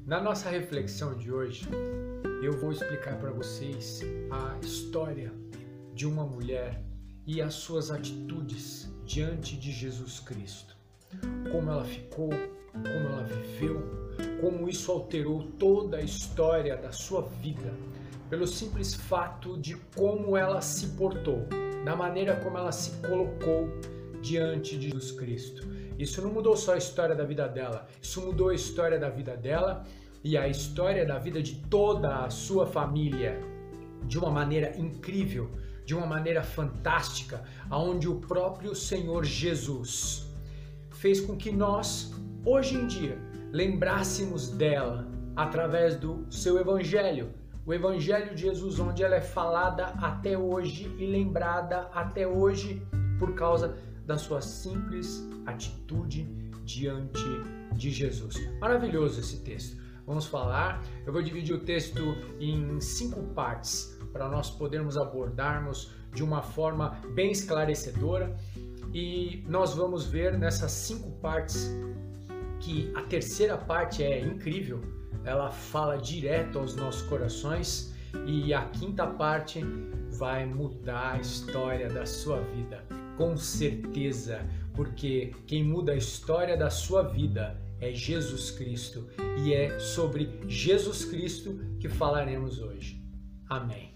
Na nossa reflexão de hoje, eu vou explicar para vocês a história de uma mulher e as suas atitudes diante de Jesus Cristo. Como ela ficou, como ela viveu, como isso alterou toda a história da sua vida, pelo simples fato de como ela se portou, da maneira como ela se colocou diante de Jesus Cristo. Isso não mudou só a história da vida dela, isso mudou a história da vida dela e a história da vida de toda a sua família, de uma maneira incrível, de uma maneira fantástica, aonde o próprio Senhor Jesus fez com que nós, hoje em dia, lembrássemos dela através do seu Evangelho, o Evangelho de Jesus, onde ela é falada até hoje e lembrada até hoje por causa da sua simples atitude diante de Jesus. Maravilhoso esse texto. Vamos falar, eu vou dividir o texto em 5 partes para nós podermos abordarmos de uma forma bem esclarecedora e nós vamos ver nessas 5 partes que a terceira parte é incrível, ela fala direto aos nossos corações e a 5ª parte vai mudar a história da sua vida, com certeza, porque quem muda a história da sua vida é Jesus Cristo e é sobre Jesus Cristo que falaremos hoje. Amém.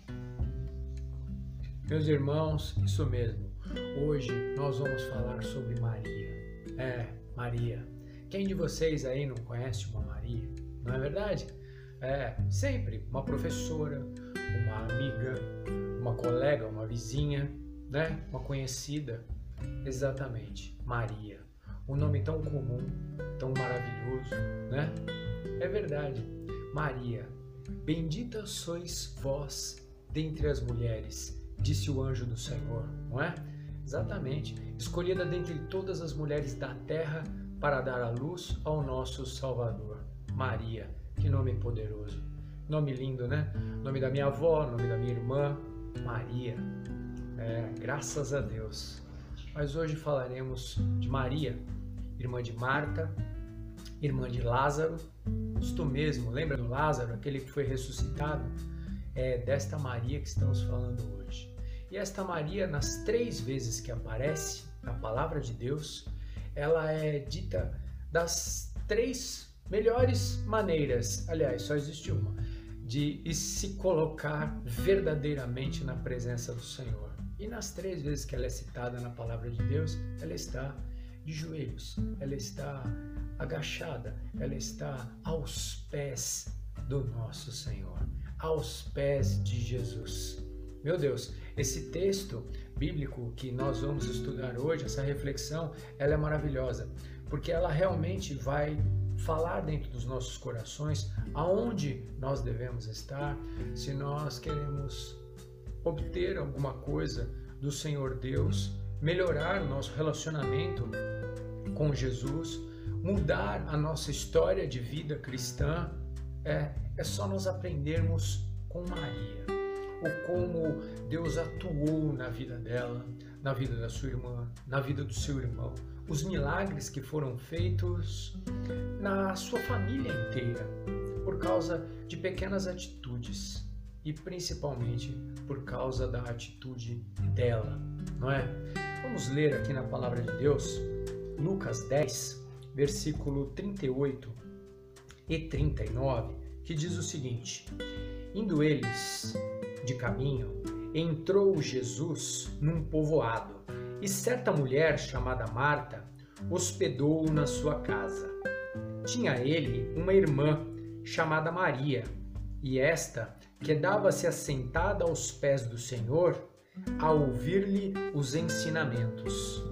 Meus irmãos, isso mesmo, hoje nós vamos falar sobre Maria. Maria. Quem de vocês aí não conhece uma Maria? Não é verdade? Sempre uma professora, uma amiga, uma colega, uma vizinha, né? Uma conhecida. Exatamente, Maria. Um nome tão comum, tão maravilhoso, né? É verdade. Maria, bendita sois vós dentre as mulheres, disse o anjo do Senhor, não é? Exatamente, escolhida dentre todas as mulheres da terra para dar a luz ao nosso Salvador. Maria, que nome poderoso. Nome lindo, né? Nome da minha avó, nome da minha irmã, Maria. Graças a Deus. Mas hoje falaremos de Maria, irmã de Marta, irmã de Lázaro. Isto mesmo, lembra do Lázaro, aquele que foi ressuscitado? É desta Maria que estamos falando hoje. E esta Maria, nas 3 vezes que aparece na palavra de Deus, ela é dita das 3 melhores maneiras, aliás, só existe uma, de se colocar verdadeiramente na presença do Senhor. E nas 3 vezes que ela é citada na palavra de Deus, ela está de joelhos, ela está agachada, ela está aos pés do nosso Senhor, aos pés de Jesus. Meu Deus, esse texto bíblico que nós vamos estudar hoje, essa reflexão, ela é maravilhosa, porque ela realmente vai falar dentro dos nossos corações aonde nós devemos estar, se nós queremos obter alguma coisa do Senhor Deus, melhorar o nosso relacionamento com Jesus, mudar a nossa história de vida cristã, é só nós aprendermos com Maria, o como Deus atuou na vida dela, na vida da sua irmã, na vida do seu irmão, os milagres que foram feitos na sua família inteira, por causa de pequenas atitudes e principalmente por causa da atitude dela, não é? Vamos ler aqui na palavra de Deus, Lucas 10, versículo 38 e 39, que diz o seguinte: indo eles de caminho, entrou Jesus num povoado, e certa mulher chamada Marta hospedou-o na sua casa. Tinha ele uma irmã chamada Maria, e esta quedava-se assentada aos pés do Senhor, a ouvir-lhe os ensinamentos.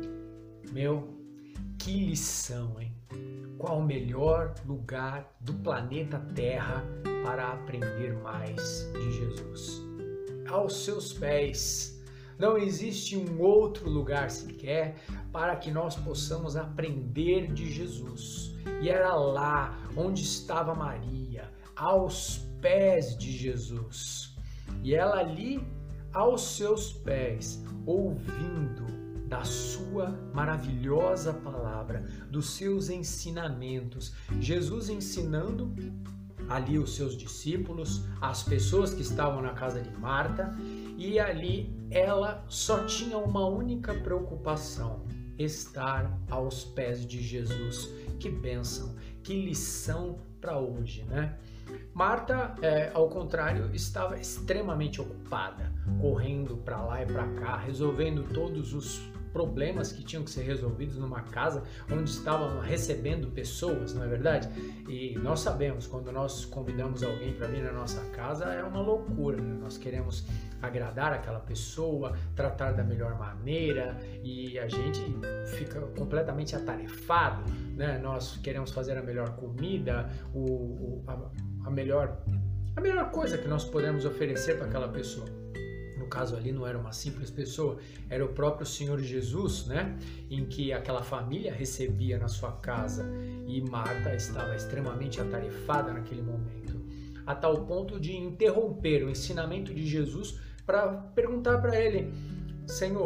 Que lição, hein? Qual o melhor lugar do planeta Terra para aprender mais de Jesus? Aos seus pés. Não existe um outro lugar sequer para que nós possamos aprender de Jesus. E era lá onde estava Maria, aos pés de Jesus. E ela ali, aos seus pés, ouvindo da sua maravilhosa palavra, dos seus ensinamentos. Jesus ensinando ali os seus discípulos, as pessoas que estavam na casa de Marta, e ali ela só tinha uma única preocupação: estar aos pés de Jesus. Que bênção, que lição para hoje, né? Marta, ao contrário, estava extremamente ocupada, correndo para lá e para cá, resolvendo todos os problemas que tinham que ser resolvidos numa casa onde estavam recebendo pessoas, não é verdade? E nós sabemos, quando nós convidamos alguém para vir na nossa casa, é uma loucura, né? Nós queremos agradar aquela pessoa, tratar da melhor maneira, e a gente fica completamente atarefado, né? Nós queremos fazer a melhor comida, a melhor coisa que nós podemos oferecer para aquela pessoa. No caso ali não era uma simples pessoa, era o próprio Senhor Jesus, né? Em que aquela família recebia na sua casa, e Marta estava extremamente atarefada naquele momento, a tal ponto de interromper o ensinamento de Jesus para perguntar para ele: Senhor,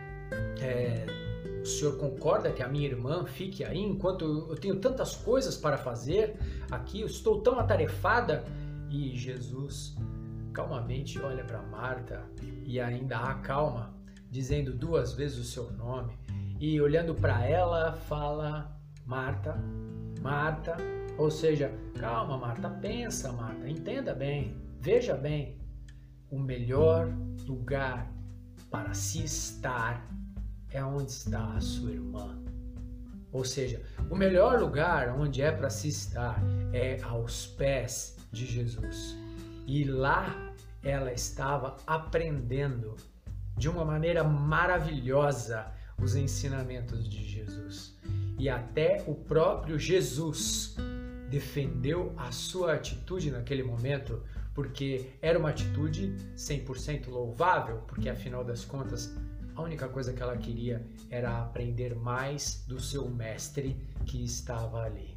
o senhor concorda que a minha irmã fique aí enquanto eu tenho tantas coisas para fazer aqui, eu estou tão atarefada? E Jesus calmamente olha para Marta e ainda a acalma, dizendo 2 vezes o seu nome, e olhando para ela fala: Marta, Marta, ou seja, calma Marta, pensa Marta, entenda bem, veja bem, o melhor lugar para se estar é onde está a sua irmã. Ou seja, o melhor lugar onde é para se estar é aos pés de Jesus. E lá ela estava aprendendo de uma maneira maravilhosa os ensinamentos de Jesus. E até o próprio Jesus defendeu a sua atitude naquele momento, porque era uma atitude 100% louvável, porque afinal das contas a única coisa que ela queria era aprender mais do seu mestre que estava ali.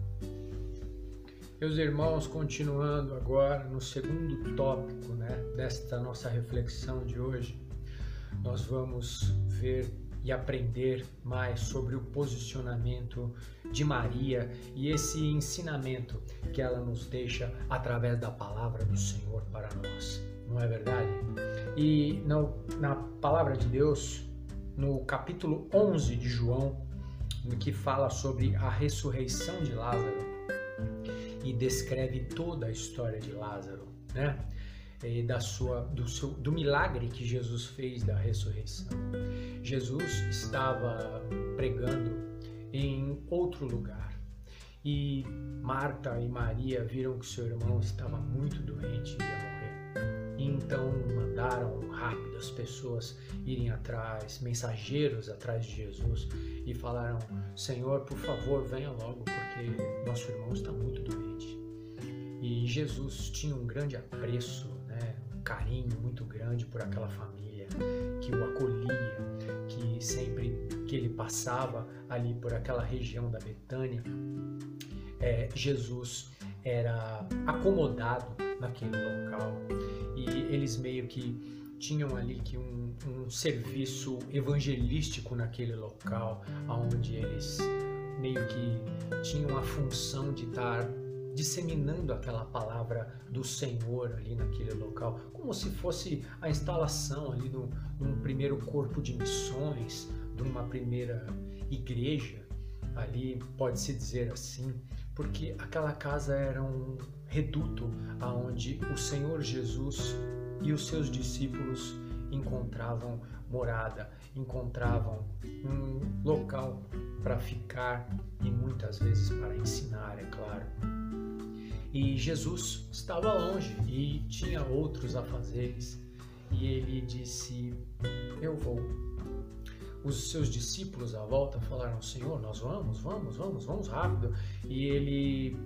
Meus irmãos, continuando agora no segundo tópico, né, desta nossa reflexão de hoje, nós vamos ver e aprender mais sobre o posicionamento de Maria e esse ensinamento que ela nos deixa através da palavra do Senhor para nós, não é verdade? E na palavra de Deus, no capítulo 11 de João, que fala sobre a ressurreição de Lázaro e descreve toda a história de Lázaro, né? E do milagre que Jesus fez da ressurreição. Jesus estava pregando em outro lugar e Marta e Maria viram que seu irmão estava muito doente e ia morrer. E então mandaram rápido as pessoas irem atrás, mensageiros atrás de Jesus, e falaram: Senhor, por favor, venha logo, porque nosso irmão está muito doente. E Jesus tinha um grande apreço, um carinho muito grande por aquela família que o acolhia, que sempre que ele passava ali por aquela região da Betânia, Jesus era acomodado naquele local, e eles meio que tinham ali que um serviço evangelístico naquele local, onde eles meio que tinham a função de estar disseminando aquela palavra do Senhor ali naquele local, como se fosse a instalação ali de um primeiro corpo de missões, de uma primeira igreja, ali pode-se dizer assim, porque aquela casa era um reduto aonde o Senhor Jesus e os seus discípulos encontravam morada, encontravam um local para ficar e muitas vezes para ensinar, é claro. E Jesus estava longe e tinha outros afazeres, e ele disse: eu vou. Os seus discípulos à volta falaram: Senhor, nós vamos rápido. E ele,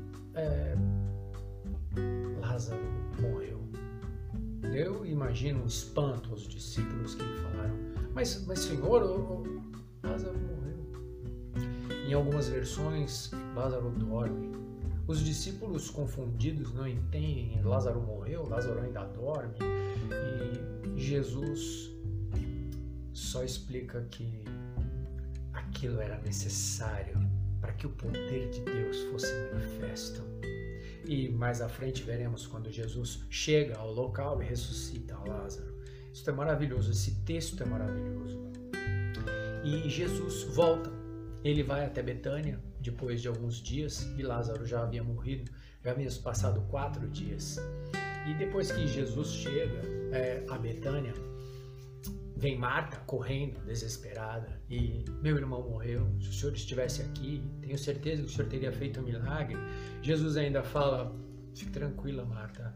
Lázaro morreu. Eu imagino um espanto aos discípulos que lhe falaram: mas Senhor, Lázaro morreu. Em algumas versões, Lázaro dorme. Os discípulos confundidos não entendem: Lázaro morreu, Lázaro ainda dorme. E Jesus só explica que aquilo era necessário para que o poder de Deus fosse manifesto. E mais à frente veremos quando Jesus chega ao local e ressuscita Lázaro. Isso é maravilhoso, esse texto é maravilhoso. E Jesus volta, ele vai até Betânia depois de alguns dias, e Lázaro já havia morrido, já havia passado 4 dias. E depois que Jesus chega a Betânia, vem Marta correndo, desesperada, e meu irmão morreu, se o senhor estivesse aqui, tenho certeza que o senhor teria feito um milagre. Jesus ainda fala, fique tranquila, Marta,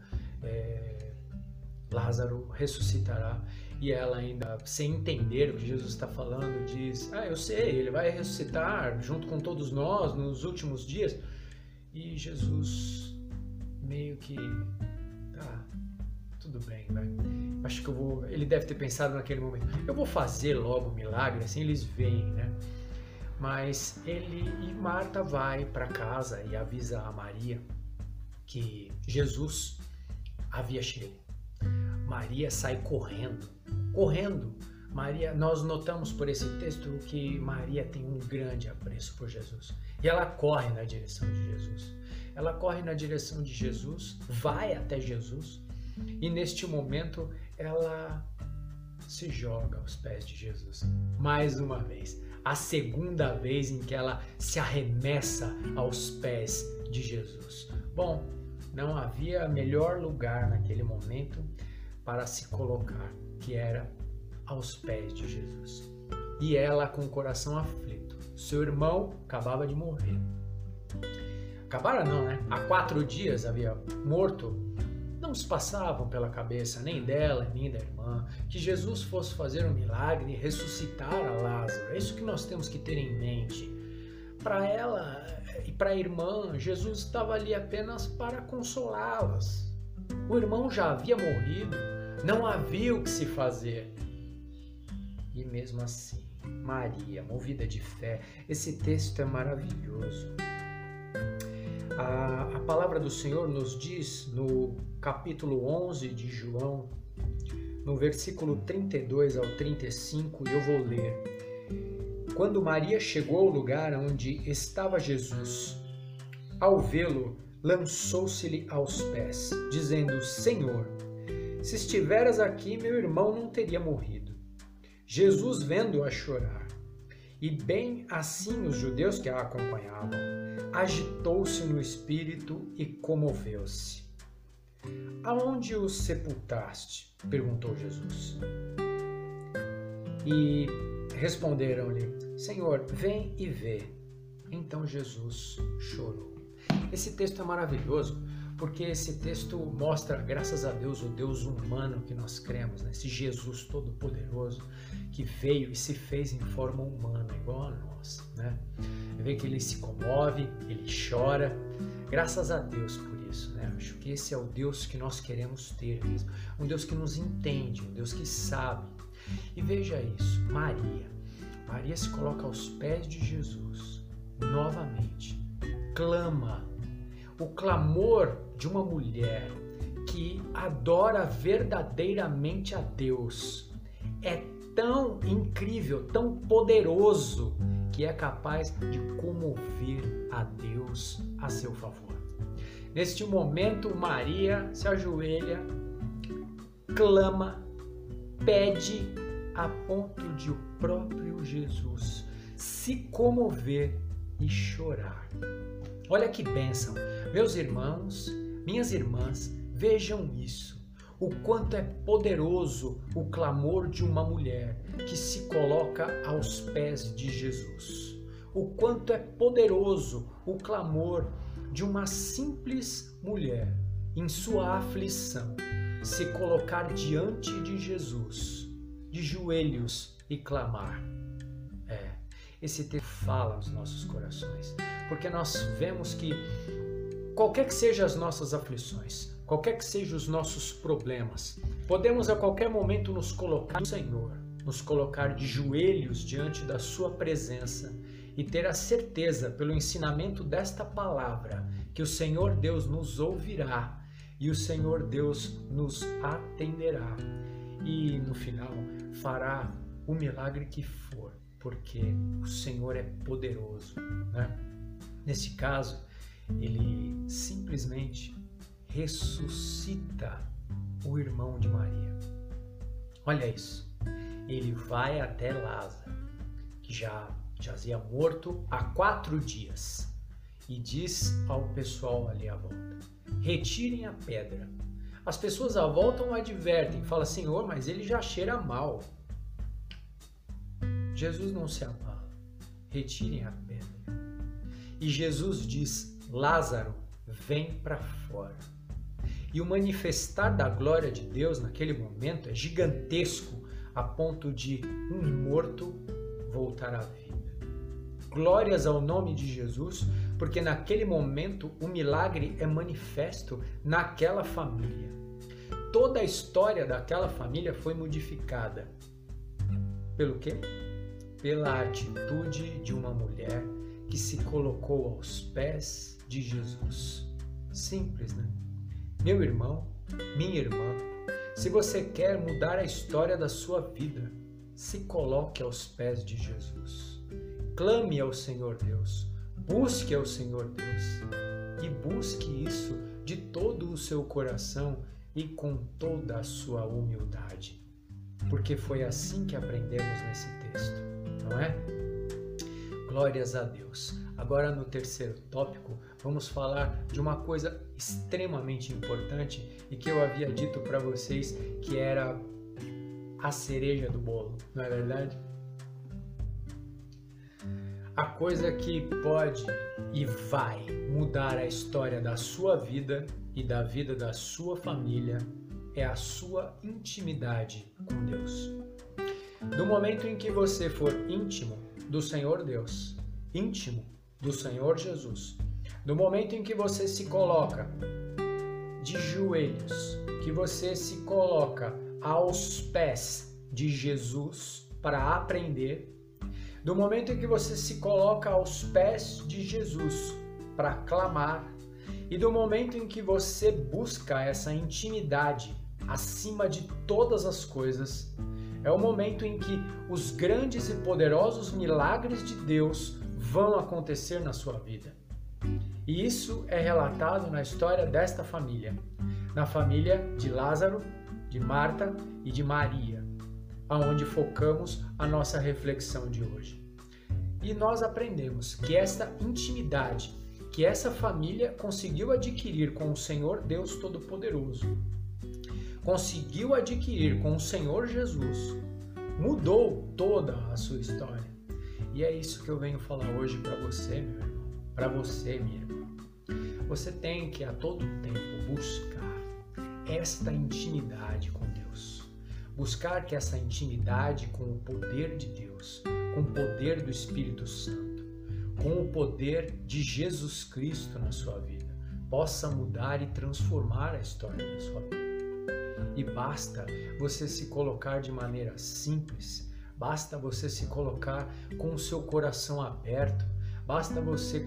Lázaro ressuscitará. E ela ainda, sem entender o que Jesus está falando, diz, eu sei, ele vai ressuscitar junto com todos nós nos últimos dias. E Jesus meio que, tudo bem, vai. Acho que ele deve ter pensado naquele momento, eu vou fazer logo o milagre, assim eles veem, né? Mas Marta vai para casa e avisa a Maria que Jesus havia chegado. Maria sai correndo. Maria, nós notamos por esse texto que Maria tem um grande apreço por Jesus. E ela corre na direção de Jesus. Ela corre na direção de Jesus, vai até Jesus, e neste momento ela se joga aos pés de Jesus. Mais uma vez, a segunda vez em que ela se arremessa aos pés de Jesus. Bom, não havia melhor lugar naquele momento para se colocar, que era aos pés de Jesus. E ela com o coração aflito. Seu irmão acabava de morrer. Acabara não, né? Há 4 dias havia morto. Não se passavam pela cabeça, nem dela, nem da irmã, que Jesus fosse fazer um milagre e ressuscitar a Lázaro. É isso que nós temos que ter em mente. Para ela e para a irmã, Jesus estava ali apenas para consolá-las. O irmão já havia morrido, não havia o que se fazer. E mesmo assim, Maria, movida de fé, esse texto é maravilhoso. A palavra do Senhor nos diz no capítulo 11 de João, no versículo 32 ao 35, e eu vou ler. Quando Maria chegou ao lugar onde estava Jesus, ao vê-lo, lançou-se-lhe aos pés, dizendo, Senhor, se estiveras aqui, meu irmão não teria morrido. Jesus, vendo-a chorar, e bem assim os judeus que a acompanhavam, agitou-se no espírito e comoveu-se. Aonde o sepultaste? Perguntou Jesus. E responderam-lhe, Senhor, vem e vê. Então Jesus chorou. Esse texto é maravilhoso, porque esse texto mostra, graças a Deus, o Deus humano que nós cremos, né? Esse Jesus Todo-Poderoso que veio e se fez em forma humana, igual a nós, né? Vê que ele se comove, ele chora, graças a Deus por isso, né? Acho que esse é o Deus que nós queremos ter mesmo, um Deus que nos entende, um Deus que sabe. E veja isso, Maria se coloca aos pés de Jesus, novamente, clama. O clamor de uma mulher que adora verdadeiramente a Deus é tão incrível, tão poderoso, que é capaz de comover a Deus a seu favor. Neste momento, Maria se ajoelha, clama, pede a ponto de o próprio Jesus se comover e chorar. Olha que bênção! Meus irmãos, minhas irmãs, vejam isso. O quanto é poderoso o clamor de uma mulher que se coloca aos pés de Jesus. O quanto é poderoso o clamor de uma simples mulher em sua aflição, se colocar diante de Jesus, de joelhos e clamar. Esse texto fala nos nossos corações, porque nós vemos que qualquer que sejam as nossas aflições, qualquer que sejam os nossos problemas, podemos a qualquer momento nos colocar no Senhor, nos colocar de joelhos diante da sua presença e ter a certeza, pelo ensinamento desta palavra, que o Senhor Deus nos ouvirá e o Senhor Deus nos atenderá e no final fará o milagre que for, porque o Senhor é poderoso, né? Nesse caso, ele simplesmente ressuscita o irmão de Maria. Olha isso. Ele vai até Lázaro, que já jazia morto há 4 dias, e diz ao pessoal ali à volta: retirem a pedra. As pessoas à volta o advertem, falam: Senhor, mas ele já cheira mal. Jesus não se abala. Retirem a pedra. E Jesus diz: Lázaro, vem para fora. E o manifestar da glória de Deus naquele momento é gigantesco, a ponto de um morto voltar à vida. Glórias ao nome de Jesus, porque naquele momento o milagre é manifesto naquela família. Toda a história daquela família foi modificada. Pelo quê? Pela atitude de uma mulher que se colocou aos pés de Jesus. Simples, né? Meu irmão, minha irmã, se você quer mudar a história da sua vida, se coloque aos pés de Jesus. Clame ao Senhor Deus, busque ao Senhor Deus e busque isso de todo o seu coração e com toda a sua humildade, porque foi assim que aprendemos nesse texto, não é? Glórias a Deus. Agora, no terceiro tópico, vamos falar de uma coisa extremamente importante e que eu havia dito para vocês que era a cereja do bolo, não é verdade? A coisa que pode e vai mudar a história da sua vida e da vida da sua família é a sua intimidade com Deus. No momento em que você for íntimo do Senhor Deus, íntimo do Senhor Jesus, no momento em que você se coloca de joelhos, que você se coloca aos pés de Jesus para aprender, do momento em que você se coloca aos pés de Jesus para clamar, e do momento em que você busca essa intimidade acima de todas as coisas, é o momento em que os grandes e poderosos milagres de Deus vão acontecer na sua vida. E isso é relatado na história desta família, na família de Lázaro, de Marta e de Maria, aonde focamos a nossa reflexão de hoje. E nós aprendemos que esta intimidade que essa família conseguiu adquirir com o Senhor Deus Todo-Poderoso, conseguiu adquirir com o Senhor Jesus, mudou toda a sua história. E é isso que eu venho falar hoje para você, meu irmão, para você, minha irmã. Você tem que a todo tempo buscar esta intimidade com Deus. Buscar que essa intimidade com o poder de Deus, com o poder do Espírito Santo, com o poder de Jesus Cristo na sua vida, possa mudar e transformar a história da sua vida. E basta você se colocar de maneira simples, basta você se colocar com o seu coração aberto, basta você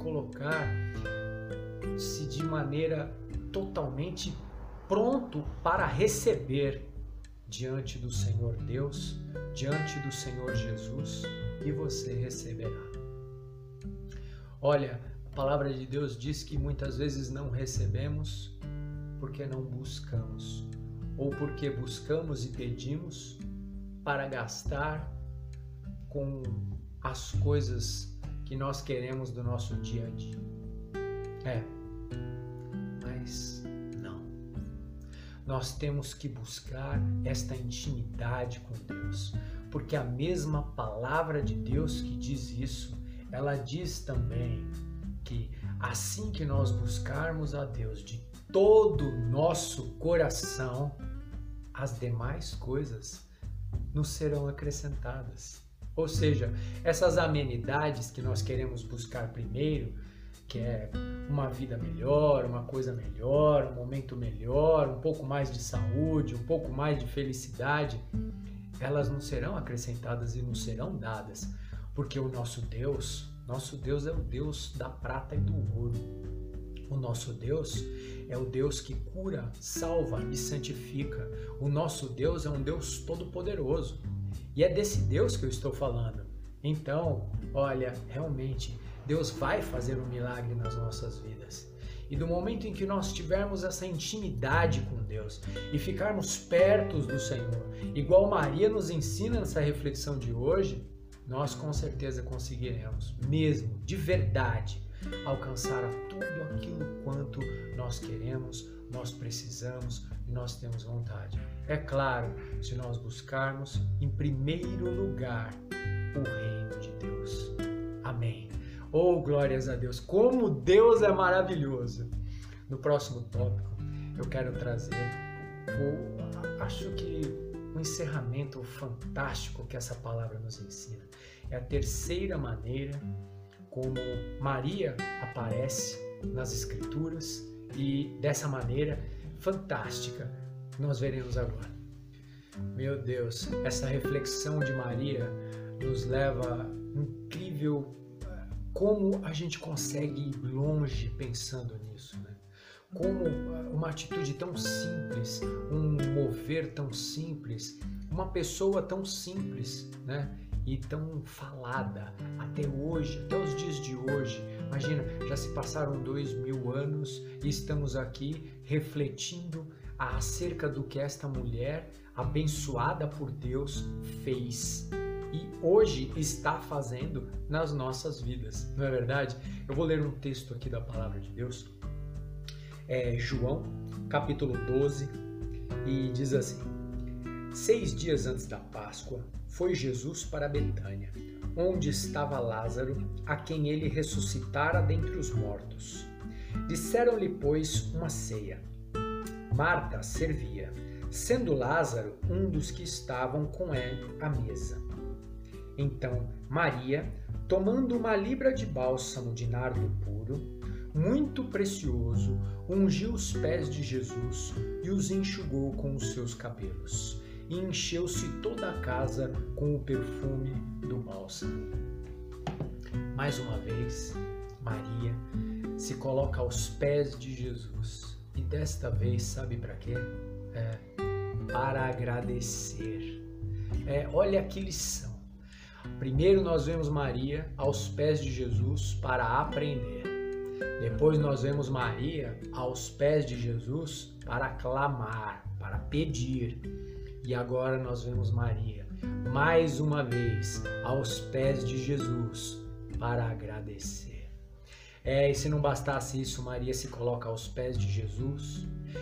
colocar-se de maneira totalmente pronto para receber diante do Senhor Deus, diante do Senhor Jesus, e você receberá. Olha, a palavra de Deus diz que muitas vezes não recebemos porque não buscamos, ou porque buscamos e pedimos para gastar com as coisas que nós queremos do nosso dia a dia. Mas não. Nós temos que buscar esta intimidade com Deus, porque a mesma palavra de Deus que diz isso, ela diz também que assim que nós buscarmos a Deus de todo o nosso coração, as demais coisas nos serão acrescentadas. Ou seja, essas amenidades que nós queremos buscar primeiro, que é uma vida melhor, uma coisa melhor, um momento melhor, um pouco mais de saúde, um pouco mais de felicidade, elas não serão acrescentadas e não serão dadas, porque o nosso Deus é o Deus da prata e do ouro. O nosso Deus é o Deus que cura, salva e santifica. O nosso Deus é um Deus todo-poderoso. E é desse Deus que eu estou falando. Então, olha, realmente, Deus vai fazer um milagre nas nossas vidas. E do momento em que nós tivermos essa intimidade com Deus e ficarmos perto do Senhor, igual Maria nos ensina nessa reflexão de hoje, nós com certeza conseguiremos, mesmo, de verdade, alcançar a tudo aquilo quanto nós queremos, nós precisamos e nós temos vontade. É claro, se nós buscarmos em primeiro lugar o reino de Deus. Amém. Oh, glórias a Deus! Como Deus é maravilhoso! No próximo tópico, eu quero trazer, acho que um encerramento fantástico que essa palavra nos ensina. É a terceira maneira como Maria aparece nas Escrituras e dessa maneira fantástica nós veremos agora. Meu Deus, essa reflexão de Maria nos leva incrível como a gente consegue ir longe pensando nisso, né? Como uma atitude tão simples, um mover tão simples, uma pessoa tão simples, né? E tão falada até hoje, até os dias de hoje. Imagina, já se passaram 2000 anos e estamos aqui refletindo acerca do que esta mulher, abençoada por Deus, fez. E hoje está fazendo nas nossas vidas, não é verdade? Eu vou ler um texto aqui da Palavra de Deus, João, capítulo 12, e diz assim: 6 dias antes da Páscoa, foi Jesus para Betânia, onde estava Lázaro, a quem ele ressuscitara dentre os mortos. Disseram-lhe, pois, uma ceia. Marta servia, sendo Lázaro um dos que estavam com ele à mesa. Então Maria, tomando uma libra de bálsamo de nardo puro, muito precioso, ungiu os pés de Jesus e os enxugou com os seus cabelos, e encheu-se toda a casa com o perfume do bálsamo. Mais uma vez, Maria se coloca aos pés de Jesus, e desta vez, sabe para quê? Para agradecer. Olha que lição. Primeiro nós vemos Maria aos pés de Jesus para aprender. Depois nós vemos Maria aos pés de Jesus para clamar, para pedir. E agora nós vemos Maria, mais uma vez, aos pés de Jesus para agradecer. E se não bastasse isso, Maria se coloca aos pés de Jesus.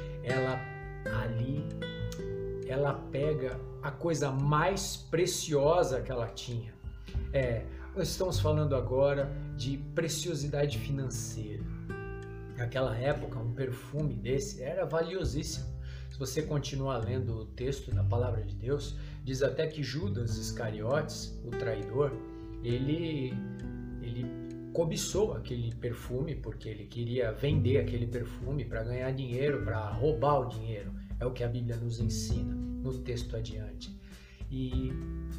Ela pega a coisa mais preciosa que ela tinha. Nós estamos falando agora de preciosidade financeira. Naquela época, um perfume desse era valiosíssimo. Se você continuar lendo o texto da Palavra de Deus, diz até que Judas Iscariotes, o traidor, ele cobiçou aquele perfume porque ele queria vender aquele perfume para ganhar dinheiro, para roubar o dinheiro. É o que a Bíblia nos ensina no texto adiante. E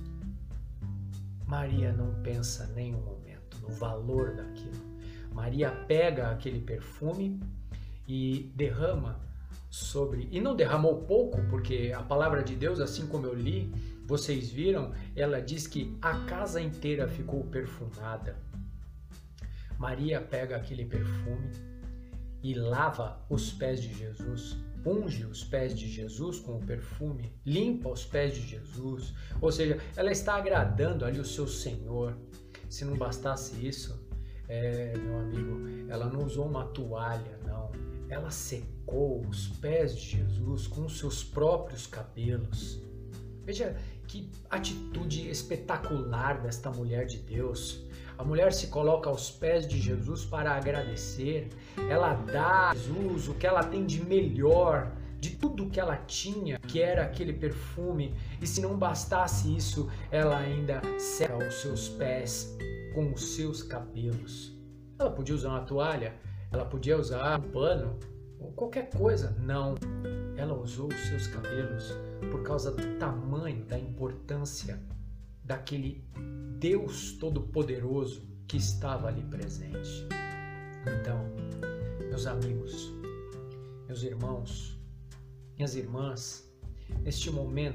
Maria não pensa nenhum momento no valor daquilo. Maria pega aquele perfume e derrama sobre... E não derramou pouco, porque a palavra de Deus, assim como eu li, vocês viram, ela diz que a casa inteira ficou perfumada. Maria pega aquele perfume e lava os pés de Jesus, unge os pés de Jesus com o perfume, limpa os pés de Jesus, ou seja, ela está agradando ali o seu Senhor. Se não bastasse isso, meu amigo, ela não usou uma toalha, não. Ela secou os pés de Jesus com os seus próprios cabelos. Veja que atitude espetacular desta mulher de Deus. A mulher se coloca aos pés de Jesus para agradecer. Ela dá a Jesus o que ela tem de melhor, de tudo que ela tinha, que era aquele perfume. E se não bastasse isso, ela ainda seca os seus pés com os seus cabelos. Ela podia usar uma toalha, ela podia usar um pano, ou qualquer coisa. Não, ela usou os seus cabelos por causa do tamanho, da importância daquele Deus Todo-Poderoso que estava ali presente. Então, meus amigos, meus irmãos, minhas irmãs, neste momento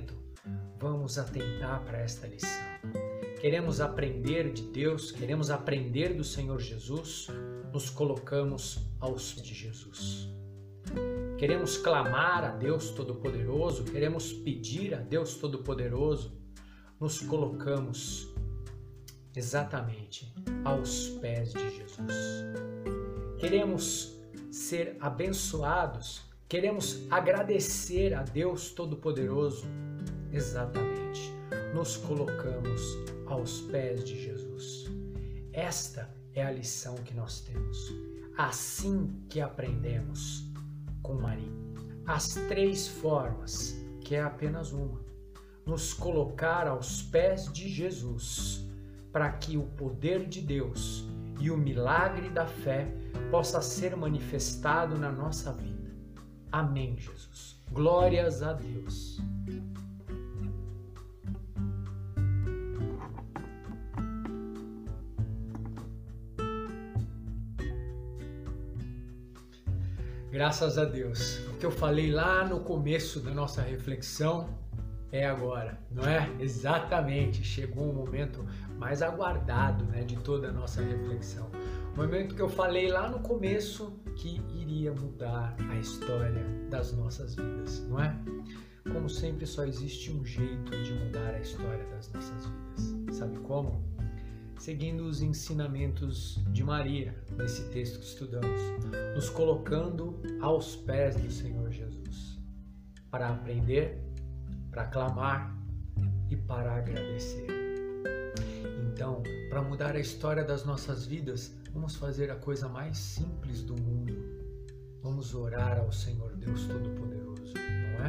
vamos atentar para esta lição. Queremos aprender de Deus, queremos aprender do Senhor Jesus, nos colocamos aos pés de Jesus. Queremos clamar a Deus Todo-Poderoso, queremos pedir a Deus Todo-Poderoso, nos colocamos exatamente aos pés de Jesus. Queremos ser abençoados, queremos agradecer a Deus Todo-Poderoso, exatamente, nos colocamos aos pés de Jesus. Esta é a lição que nós temos. Assim que aprendemos com Maria. As 3 formas, que é apenas uma, nos colocar aos pés de Jesus, para que o poder de Deus e o milagre da fé possa ser manifestado na nossa vida. Amém, Jesus. Glórias a Deus. Graças a Deus. O que eu falei lá no começo da nossa reflexão é agora, não é? Exatamente. Chegou um momento mais aguardado, né, de toda a nossa reflexão. O momento que eu falei lá no começo que iria mudar a história das nossas vidas, não é? Como sempre, só existe um jeito de mudar a história das nossas vidas. Sabe como? Seguindo os ensinamentos de Maria, nesse texto que estudamos, nos colocando aos pés do Senhor Jesus, para aprender, para clamar e para agradecer. Então, para mudar a história das nossas vidas, vamos fazer a coisa mais simples do mundo. Vamos orar ao Senhor Deus Todo-Poderoso, não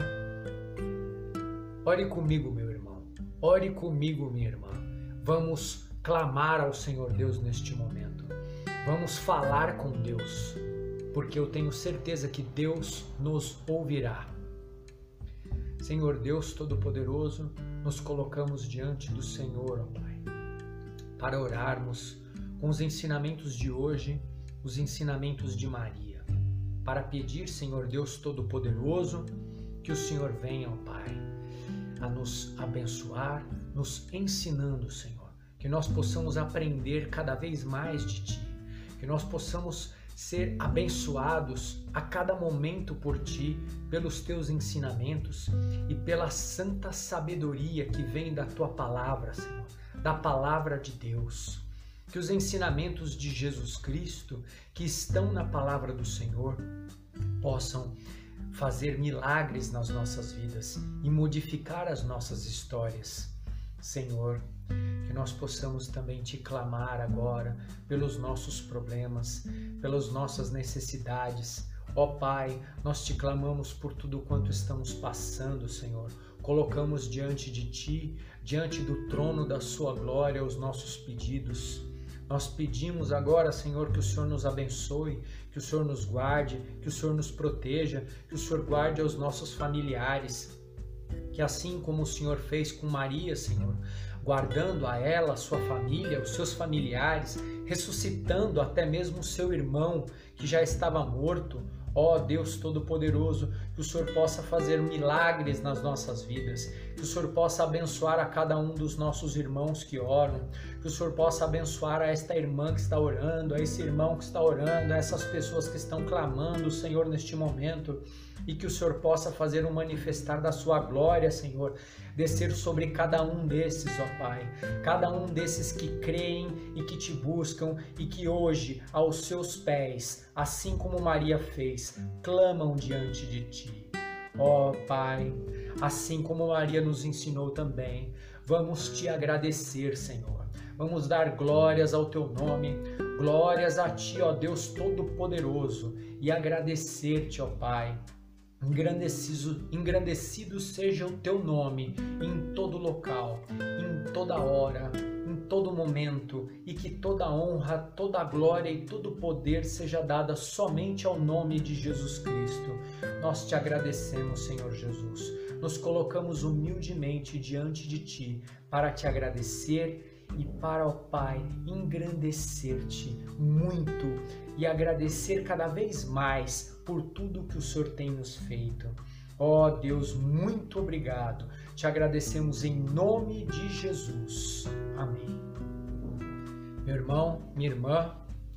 é? Ore comigo, meu irmão. Ore comigo, minha irmã. Vamos clamar ao Senhor Deus neste momento. Vamos falar com Deus, porque eu tenho certeza que Deus nos ouvirá. Senhor Deus Todo-Poderoso, nos colocamos diante do Senhor, ó Pai, para orarmos com os ensinamentos de hoje, os ensinamentos de Maria, para pedir, Senhor Deus Todo-Poderoso, que o Senhor venha, ó Pai, a nos abençoar, nos ensinando, Senhor, que nós possamos aprender cada vez mais de Ti, que nós possamos ser abençoados a cada momento por Ti, pelos Teus ensinamentos e pela santa sabedoria que vem da Tua palavra, Senhor, da palavra de Deus. Que os ensinamentos de Jesus Cristo, que estão na palavra do Senhor, possam fazer milagres nas nossas vidas e modificar as nossas histórias. Senhor, que nós possamos também Te clamar agora pelos nossos problemas, pelas nossas necessidades. Ó Pai, nós Te clamamos por tudo quanto estamos passando, Senhor. Colocamos diante de Ti, diante do trono da Sua glória, os nossos pedidos. Nós pedimos agora, Senhor, que o Senhor nos abençoe, que o Senhor nos guarde, que o Senhor nos proteja, que o Senhor guarde os nossos familiares. Que assim como o Senhor fez com Maria, Senhor, guardando a ela, a sua família, os seus familiares, ressuscitando até mesmo o seu irmão que já estava morto, ó Deus Todo-Poderoso, que o Senhor possa fazer milagres nas nossas vidas, que o Senhor possa abençoar a cada um dos nossos irmãos que oram, que o Senhor possa abençoar a esta irmã que está orando, a esse irmão que está orando, a essas pessoas que estão clamando, Senhor, neste momento, e que o Senhor possa fazer um manifestar da sua glória, Senhor, descer sobre cada um desses, ó Pai, cada um desses que creem e que Te buscam e que hoje, aos Seus pés, assim como Maria fez, clamam diante de Ti. Ó Pai, assim como Maria nos ensinou também, vamos Te agradecer, Senhor. Vamos dar glórias ao Teu nome, glórias a Ti, ó Deus Todo-Poderoso, e agradecer-Te, ó Pai. Engrandecido seja o Teu nome em todo local, em toda hora, em todo momento, e que toda honra, toda glória e todo poder seja dada somente ao nome de Jesus Cristo. Nós Te agradecemos, Senhor Jesus. Nos colocamos humildemente diante de Ti para Te agradecer e para, ó Pai, engrandecer-Te muito e agradecer cada vez mais por tudo que o Senhor tem nos feito. Ó Deus, muito obrigado. Te agradecemos em nome de Jesus. Amém. Meu irmão, minha irmã,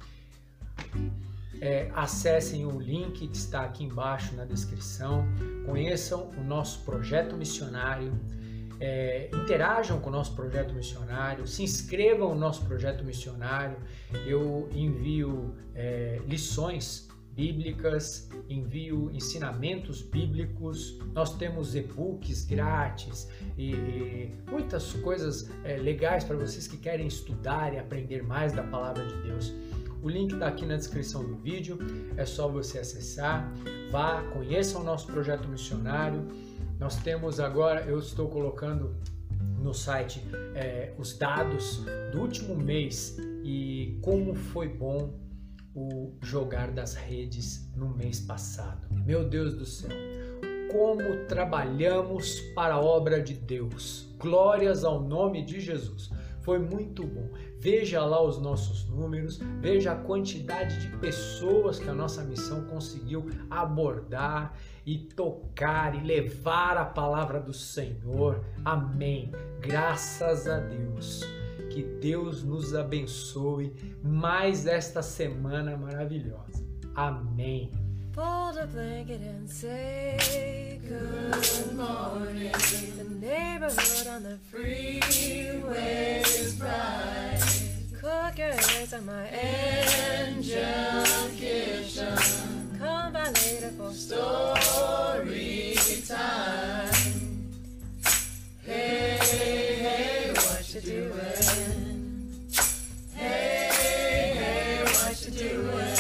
acessem o link que está aqui embaixo na descrição, conheçam o nosso projeto missionário, interajam com o nosso projeto missionário, se inscrevam no nosso projeto missionário. Eu envio lições bíblicas, envio ensinamentos bíblicos, nós temos e-books grátis e muitas coisas legais para vocês que querem estudar e aprender mais da Palavra de Deus. O link está aqui na descrição do vídeo, é só você acessar, vá, conheça o nosso projeto missionário. Nós temos agora, eu estou colocando no site os dados do último mês e como foi bom o jogar das redes no mês passado. Meu Deus do céu, como trabalhamos para a obra de Deus. Glórias ao nome de Jesus. Foi muito bom. Veja lá os nossos números, veja a quantidade de pessoas que a nossa missão conseguiu abordar e tocar e levar a palavra do Senhor. Amém. Graças a Deus. Que Deus nos abençoe mais esta semana maravilhosa. Amém. Fold a blanket and say good morning. The neighborhood on the freeway is bright. Cook your eggs on my engine kitchen. Come by later for story time. Hey, hey, what you doing? Hey, hey, what you doing?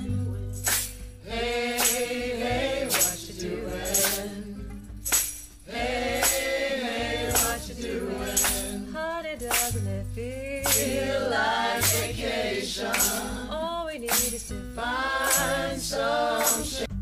Doesn't it feel like vacation? All we need is to find some